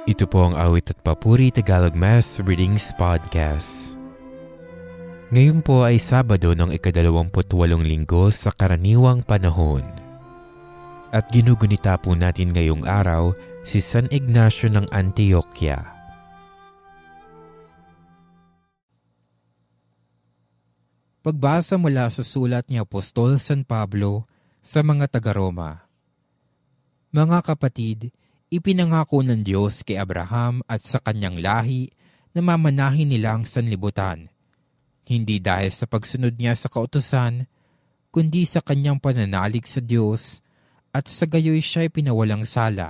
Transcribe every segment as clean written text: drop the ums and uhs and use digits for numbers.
Ito po ang Awit at Papuri Tagalog Mass Readings Podcast. Ngayon po ay Sabado ng ika-28 linggo sa karaniwang panahon. At ginugunita po natin ngayong araw si San Ignacio ng Antioquia. Pagbasa mula sa sulat ni Apostol San Pablo sa mga taga-Roma. Mga kapatid, ipinangako ng Diyos kay Abraham at sa kanyang lahi na mamanahin nila ang sanlibutan, hindi dahil sa pagsunod niya sa kautusan, kundi sa kanyang pananalig sa Diyos at sa gayoy siya'y pinawalang sala.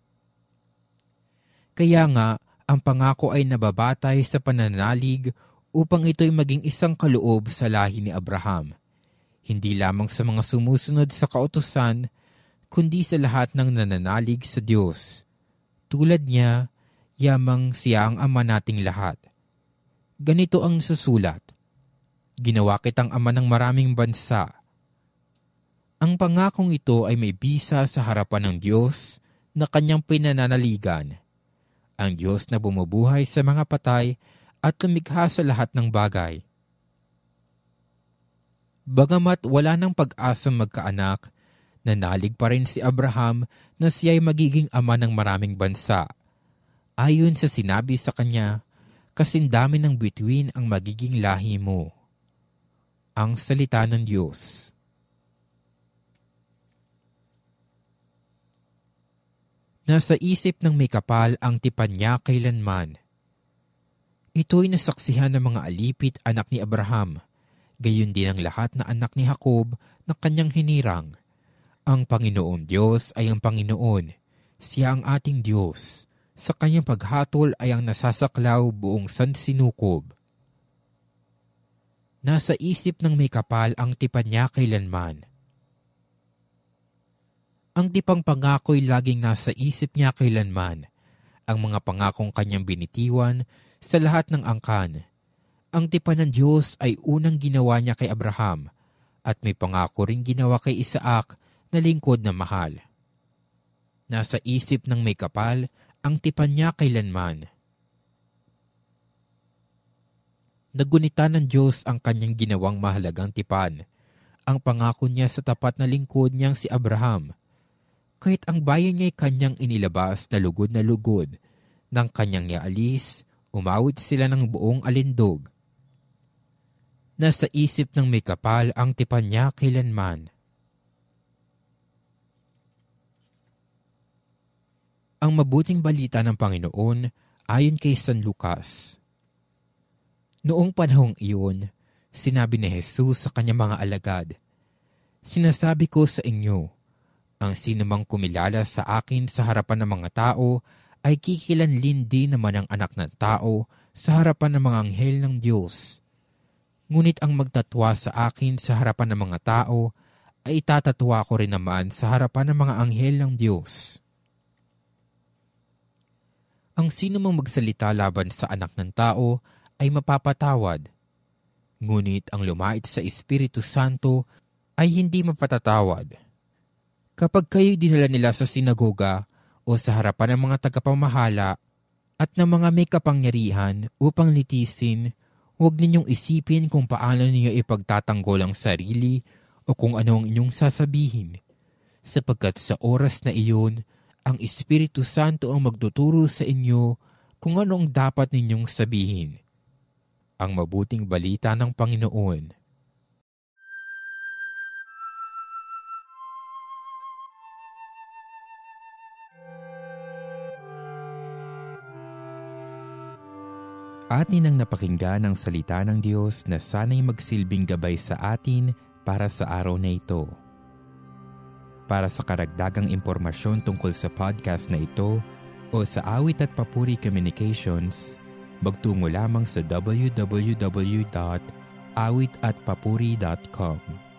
Kaya nga, ang pangako ay nababatay sa pananalig upang ito'y maging isang kaloob sa lahi ni Abraham, hindi lamang sa mga sumusunod sa kautusan, kundi sa lahat ng nananalig sa Diyos. Tulad niya, yamang siya ang ama nating lahat. Ganito ang susulat, "Ginawa kitang ama ng maraming bansa." Ang pangakong ito ay may bisa sa harapan ng Diyos na kanyang pinananaligan. Ang Diyos na bumubuhay sa mga patay at lumikha sa lahat ng bagay. Bagamat wala ng pag-asang magkaanak, nanalig pa rin si Abraham na siya'y magiging ama ng maraming bansa. Ayon sa sinabi sa kanya, kasindami ng bituin ang magiging lahi mo. Ang salita ng Diyos. Nasa isip ng may kapal ang tipan niya kailanman. Ito'y nasaksihan ng mga alipit anak ni Abraham, gayon din ang lahat na anak ni Jacob na kanyang hinirang. Ang Panginoon Diyos ay ang Panginoon. Siya ang ating Diyos. Sa kanyang paghatol ay ang nasasaklaw buong sansinukob. Nasa isip ng may kapal ang tipan niya kailanman. Ang tipang pangako'y laging nasa isip niya kailanman. Ang mga pangakong kanyang binitiwan sa lahat ng angkan. Ang tipan ng Diyos ay unang ginawa niya kay Abraham at may pangako ring ginawa kay Isaac na lingkod na mahal. Nasa isip ng may kapal ang tipan niya kailanman. Nagunita ng Diyos ang kanyang ginawang mahalagang tipan, ang pangako niya sa tapat na lingkod niyang si Abraham. Kahit ang bayan niya'y kanyang inilabas na lugod, nang kanyang ialis, umawit sila ng buong alindog. Nasa isip ng may kapal ang tipan niya kailanman. Ang mabuting balita ng Panginoon ayon kay San Lucas. Noong panahong iyon, sinabi ni Jesus sa kanyang mga alagad, "Sinasabi ko sa inyo, ang sinumang kumilala sa akin sa harapan ng mga tao ay kikilanlin din naman ang anak ng tao sa harapan ng mga anghel ng Diyos. Ngunit ang magtatwa sa akin sa harapan ng mga tao ay itatatwa ko rin naman sa harapan ng mga anghel ng Diyos." Ang sino mang magsalita laban sa anak ng tao ay mapapatawad. Ngunit ang lumait sa Espiritu Santo ay hindi mapatatawad. Kapag kayo'y dinala nila sa sinagoga o sa harapan ng mga tagapamahala at ng mga may kapangyarihan upang litisin, huwag ninyong isipin kung paano ninyo ipagtatanggol ang sarili o kung ano ang inyong sasabihin, sapagkat sa oras na iyon, ang Espiritu Santo ang magtuturo sa inyo kung ano ang dapat ninyong sabihin. Ang mabuting balita ng Panginoon. Atin ang napakinggan ang salita ng Diyos na sana'y magsilbing gabay sa atin para sa araw na ito. Para sa karagdagang impormasyon tungkol sa podcast na ito o sa Awit at Papuri Communications, magtungo lamang sa www.awitatpapuri.com.